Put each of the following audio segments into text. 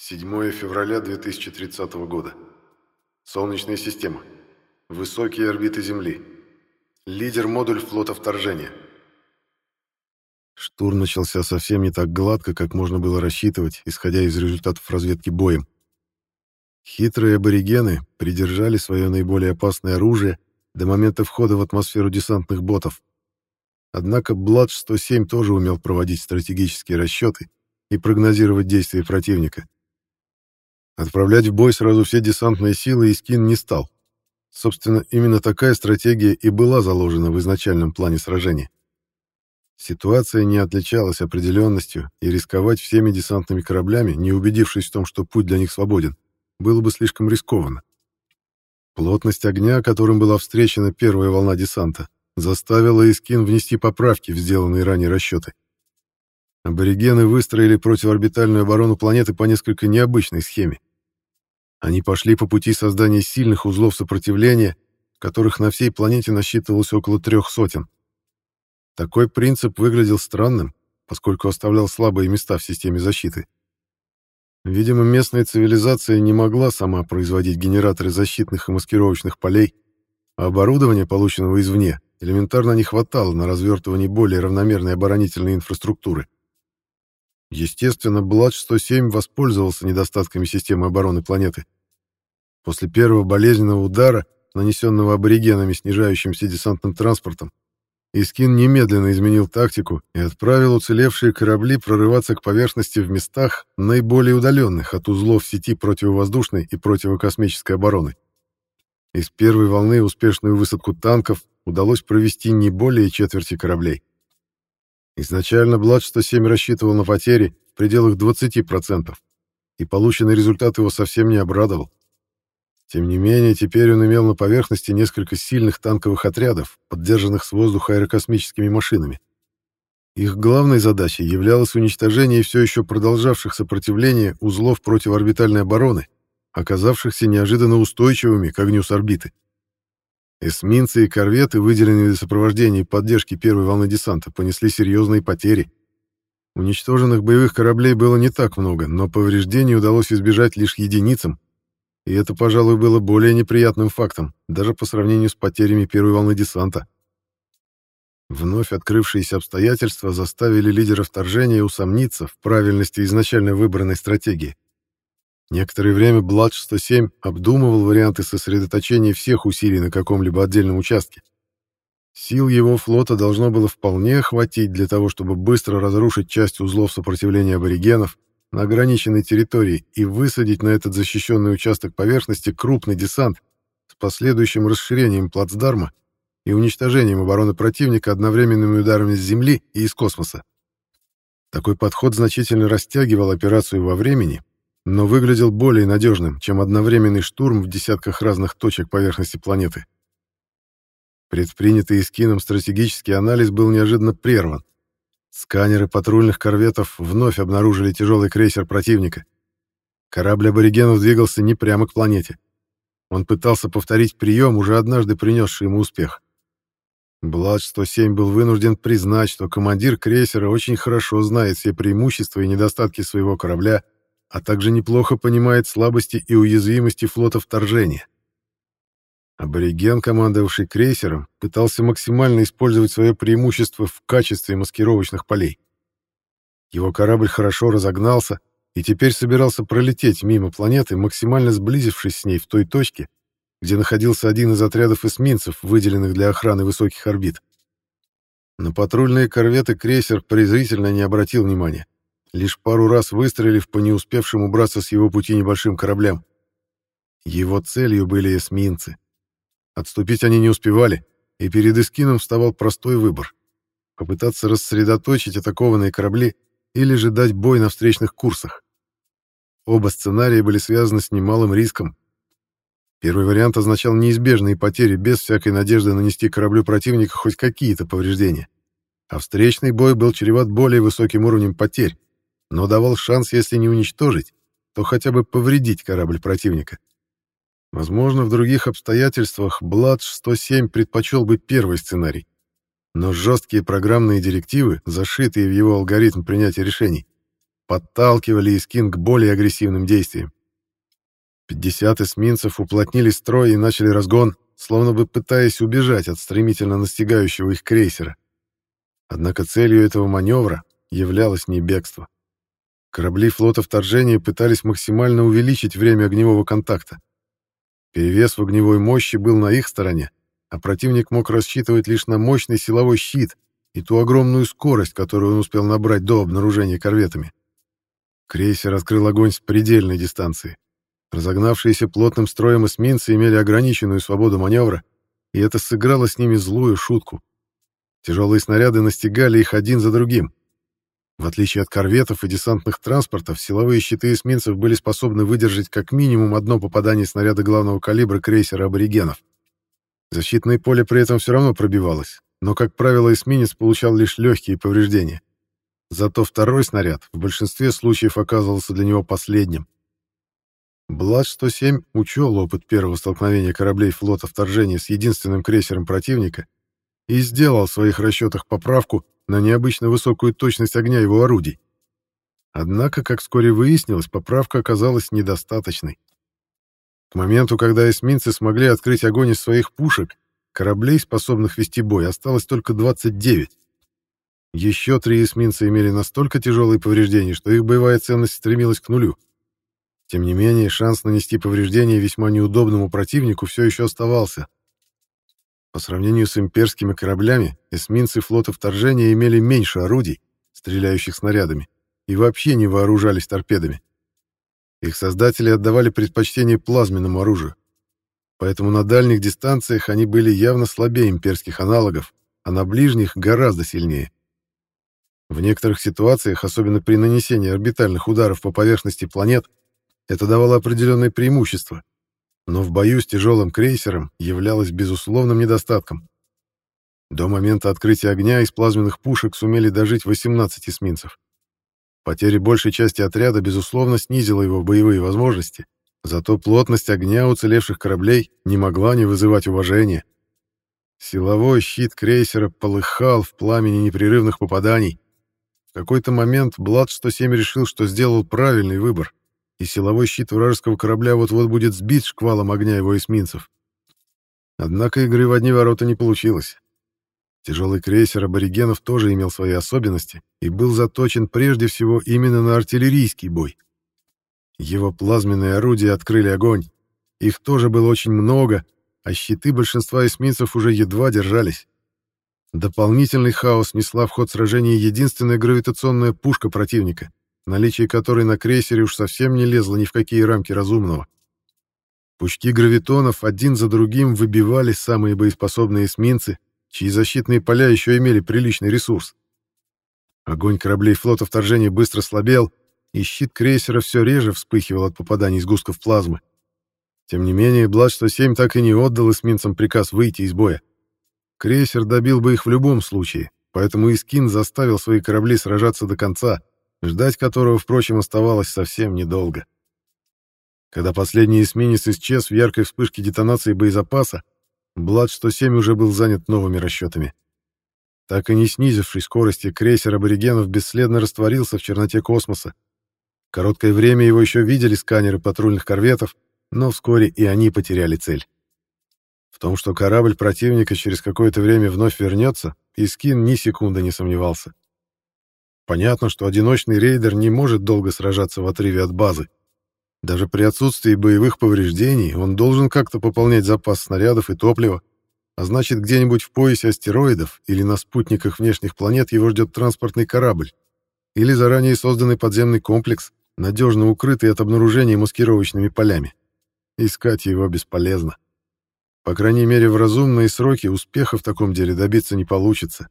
7 февраля 2030 года. Солнечная система. Высокие орбиты Земли. Лидер-модуль флота вторжения. Штурм начался совсем не так гладко, как можно было рассчитывать, исходя из результатов разведки боем. Хитрые аборигены придержали свое наиболее опасное оружие до момента входа в атмосферу десантных ботов. Однако Бладж-107 тоже умел проводить стратегические расчеты и прогнозировать действия противника. Отправлять в бой сразу все десантные силы Искин не стал. Собственно, именно такая стратегия и была заложена в изначальном плане сражения. Ситуация не отличалась определенностью, и рисковать всеми десантными кораблями, не убедившись в том, что путь для них свободен, было бы слишком рискованно. Плотность огня, которым была встречена первая волна десанта, заставила Искин внести поправки в сделанные ранее расчеты. Аборигены выстроили противоорбитальную оборону планеты по несколько необычной схеме. Они пошли по пути создания сильных узлов сопротивления, которых на всей планете насчитывалось около 300. Такой принцип выглядел странным, поскольку оставлял слабые места в системе защиты. Видимо, местная цивилизация не могла сама производить генераторы защитных и маскировочных полей, а оборудования, полученного извне, элементарно не хватало на развертывание более равномерной оборонительной инфраструктуры. Естественно, Бладж-107 воспользовался недостатками системы обороны планеты. После первого болезненного удара, нанесенного аборигенами снижающимся десантным транспортом, Искин немедленно изменил тактику и отправил уцелевшие корабли прорываться к поверхности в местах, наиболее удаленных от узлов сети противовоздушной и противокосмической обороны. Из первой волны успешную высадку танков удалось провести не более четверти кораблей. Изначально Бладж-107 рассчитывал на потери в пределах 20%, и полученный результат его совсем не обрадовал. Тем не менее, теперь он имел на поверхности несколько сильных танковых отрядов, поддержанных с воздуха аэрокосмическими машинами. Их главной задачей являлось уничтожение все еще продолжавших сопротивление узлов противоорбитальной обороны, оказавшихся неожиданно устойчивыми к огню с орбиты. Эсминцы и корветы, выделенные для сопровождения и поддержки первой волны десанта, понесли серьезные потери. Уничтоженных боевых кораблей было не так много, но повреждений удалось избежать лишь единицам, и это, пожалуй, было более неприятным фактом, даже по сравнению с потерями первой волны десанта. Вновь открывшиеся обстоятельства заставили лидера вторжения усомниться в правильности изначально выбранной стратегии. Некоторое время Бладж-107 обдумывал варианты сосредоточения всех усилий на каком-либо отдельном участке. Сил его флота должно было вполне хватить для того, чтобы быстро разрушить часть узлов сопротивления аборигенов на ограниченной территории и высадить на этот защищенный участок поверхности крупный десант с последующим расширением плацдарма и уничтожением обороны противника одновременными ударами с земли и из космоса. Такой подход значительно растягивал операцию во времени, но выглядел более надежным, чем одновременный штурм в десятках разных точек поверхности планеты. Предпринятый Искином стратегический анализ был неожиданно прерван. Сканеры патрульных корветов вновь обнаружили тяжелый крейсер противника. Корабль аборигенов двигался не прямо к планете. Он пытался повторить прием, уже однажды принесший ему успех. Бладж-107 был вынужден признать, что командир крейсера очень хорошо знает все преимущества и недостатки своего корабля, а также неплохо понимает слабости и уязвимости флота вторжения. Абориген, командовавший крейсером, пытался максимально использовать свое преимущество в качестве маскировочных полей. Его корабль хорошо разогнался и теперь собирался пролететь мимо планеты, максимально сблизившись с ней в той точке, где находился один из отрядов эсминцев, выделенных для охраны высоких орбит. На патрульные корветы крейсер презрительно не обратил внимания, лишь пару раз выстрелив по не успевшим убраться с его пути небольшим кораблям. Его целью были эсминцы. Отступить они не успевали, и перед Искином вставал простой выбор — попытаться рассредоточить атакованные корабли или же дать бой на встречных курсах. Оба сценария были связаны с немалым риском. Первый вариант означал неизбежные потери без всякой надежды нанести кораблю противника хоть какие-то повреждения, а встречный бой был чреват более высоким уровнем потерь, но давал шанс, если не уничтожить, то хотя бы повредить корабль противника. Возможно, в других обстоятельствах Бладж-107 предпочел бы первый сценарий, но жесткие программные директивы, зашитые в его алгоритм принятия решений, подталкивали Искин к более агрессивным действиям. 50 эсминцев уплотнили строй и начали разгон, словно бы пытаясь убежать от стремительно настигающего их крейсера. Однако целью этого маневра являлось не бегство. Корабли флота вторжения пытались максимально увеличить время огневого контакта. Перевес в огневой мощи был на их стороне, а противник мог рассчитывать лишь на мощный силовой щит и ту огромную скорость, которую он успел набрать до обнаружения корветами. Крейсер открыл огонь с предельной дистанции. Разогнавшиеся плотным строем эсминцы имели ограниченную свободу маневра, и это сыграло с ними злую шутку. Тяжелые снаряды настигали их один за другим. В отличие от корветов и десантных транспортов, силовые щиты эсминцев были способны выдержать как минимум одно попадание снаряда главного калибра крейсера аборигенов. Защитное поле при этом все равно пробивалось, но, как правило, эсминец получал лишь легкие повреждения. Зато второй снаряд в большинстве случаев оказывался для него последним. Блад-107 учел опыт первого столкновения кораблей флота вторжения с единственным крейсером противника и сделал в своих расчетах поправку на необычно высокую точность огня его орудий. Однако, как вскоре выяснилось, поправка оказалась недостаточной. К моменту, когда эсминцы смогли открыть огонь из своих пушек, кораблей, способных вести бой, осталось только 29. Еще 3 эсминца имели настолько тяжелые повреждения, что их боевая ценность стремилась к нулю. Тем не менее, шанс нанести повреждения весьма неудобному противнику все еще оставался. По сравнению с имперскими кораблями, эсминцы флота вторжения имели меньше орудий, стреляющих снарядами, и вообще не вооружались торпедами. Их создатели отдавали предпочтение плазменному оружию. Поэтому на дальних дистанциях они были явно слабее имперских аналогов, а на ближних гораздо сильнее. В некоторых ситуациях, особенно при нанесении орбитальных ударов по поверхности планет, это давало определенное преимущество, но в бою с тяжелым крейсером являлось безусловным недостатком. До момента открытия огня из плазменных пушек сумели дожить 18 эсминцев. Потеря большей части отряда, безусловно, снизила его боевые возможности, зато плотность огня уцелевших кораблей не могла не вызывать уважения. Силовой щит крейсера полыхал в пламени непрерывных попаданий. В какой-то момент Блад-107 решил, что сделал правильный выбор, и силовой щит вражеского корабля вот-вот будет сбит шквалом огня его эсминцев. Однако игры в одни ворота не получилось. Тяжелый крейсер аборигенов тоже имел свои особенности и был заточен прежде всего именно на артиллерийский бой. Его плазменные орудия открыли огонь. Их тоже было очень много, а щиты большинства эсминцев уже едва держались. Дополнительный хаос несла в ход сражения единственная гравитационная пушка противника, наличие которой на крейсере уж совсем не лезло ни в какие рамки разумного. Пучки гравитонов один за другим выбивали самые боеспособные эсминцы, чьи защитные поля еще имели приличный ресурс. Огонь кораблей флота вторжения быстро слабел, и щит крейсера все реже вспыхивал от попаданий сгустков плазмы. Тем не менее, Блад-107 так и не отдал эсминцам приказ выйти из боя. Крейсер добил бы их в любом случае, поэтому Искин заставил свои корабли сражаться до конца, ждать которого, впрочем, оставалось совсем недолго. Когда последний эсминец исчез в яркой вспышке детонации боезапаса, Блад-107 уже был занят новыми расчетами. Так и не снизивший скорости, крейсер аборигенов бесследно растворился в черноте космоса. Короткое время его еще видели сканеры патрульных корветов, но вскоре и они потеряли цель. В том, что корабль противника через какое-то время вновь вернется, Искин ни секунды не сомневался. Понятно, что одиночный рейдер не может долго сражаться в отрыве от базы. Даже при отсутствии боевых повреждений он должен как-то пополнять запас снарядов и топлива, а значит, где-нибудь в поясе астероидов или на спутниках внешних планет его ждет транспортный корабль или заранее созданный подземный комплекс, надежно укрытый от обнаружения маскировочными полями. Искать его бесполезно. По крайней мере, в разумные сроки успеха в таком деле добиться не получится.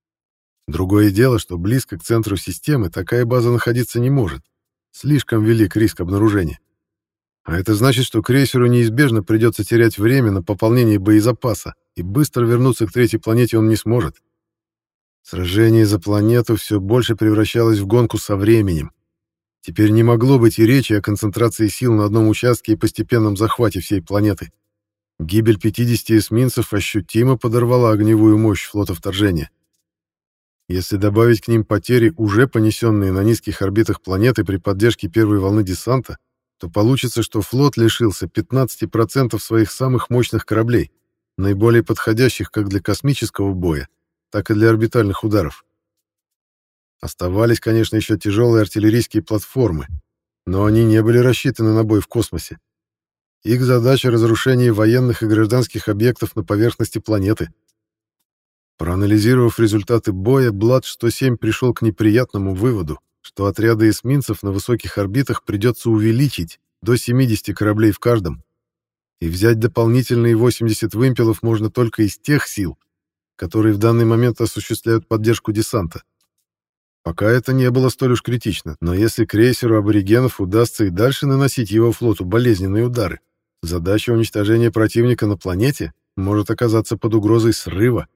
Другое дело, что близко к центру системы такая база находиться не может. Слишком велик риск обнаружения. А это значит, что крейсеру неизбежно придется терять время на пополнение боезапаса, и быстро вернуться к третьей планете он не сможет. Сражение за планету все больше превращалось в гонку со временем. Теперь не могло быть и речи о концентрации сил на одном участке и постепенном захвате всей планеты. Гибель 50 эсминцев ощутимо подорвала огневую мощь флота вторжения. Если добавить к ним потери, уже понесенные на низких орбитах планеты при поддержке первой волны десанта, то получится, что флот лишился 15% своих самых мощных кораблей, наиболее подходящих как для космического боя, так и для орбитальных ударов. Оставались, конечно, еще тяжелые артиллерийские платформы, но они не были рассчитаны на бой в космосе. Их задача — разрушение военных и гражданских объектов на поверхности планеты. Проанализировав результаты боя, Блад-107 пришел к неприятному выводу, что отряды эсминцев на высоких орбитах придется увеличить до 70 кораблей в каждом, и взять дополнительные 80 вымпелов можно только из тех сил, которые в данный момент осуществляют поддержку десанта. Пока это не было столь уж критично, но если крейсеру аборигенов удастся и дальше наносить его флоту болезненные удары, задача уничтожения противника на планете может оказаться под угрозой срыва.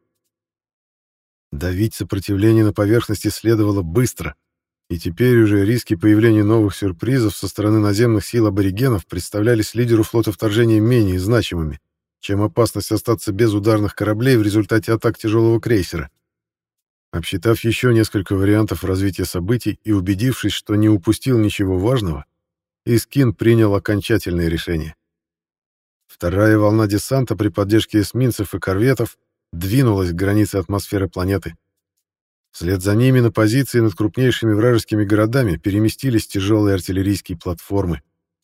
Давить сопротивление на поверхности следовало быстро, и теперь уже риски появления новых сюрпризов со стороны наземных сил аборигенов представлялись лидеру флота вторжения менее значимыми, чем опасность остаться без ударных кораблей в результате атак тяжелого крейсера. Обсчитав еще несколько вариантов развития событий и убедившись, что не упустил ничего важного, Искин принял окончательное решение. Вторая волна десанта при поддержке эсминцев и корветов двинулась к границе атмосферы планеты. Вслед за ними на позиции над крупнейшими вражескими городами переместились тяжелые артиллерийские платформы.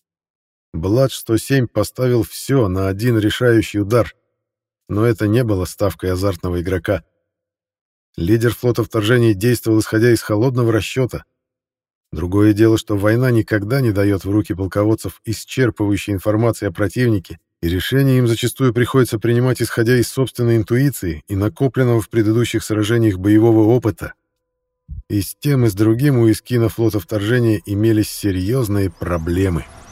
Блад-107 поставил все на один решающий удар, но это не было ставкой азартного игрока. Лидер флота вторжения действовал исходя из холодного расчета. Другое дело, что война никогда не дает в руки полководцев исчерпывающей информации о противнике, и решения им зачастую приходится принимать исходя из собственной интуиции и накопленного в предыдущих сражениях боевого опыта. И с тем, и с другим у Искина флота вторжения имелись серьезные проблемы.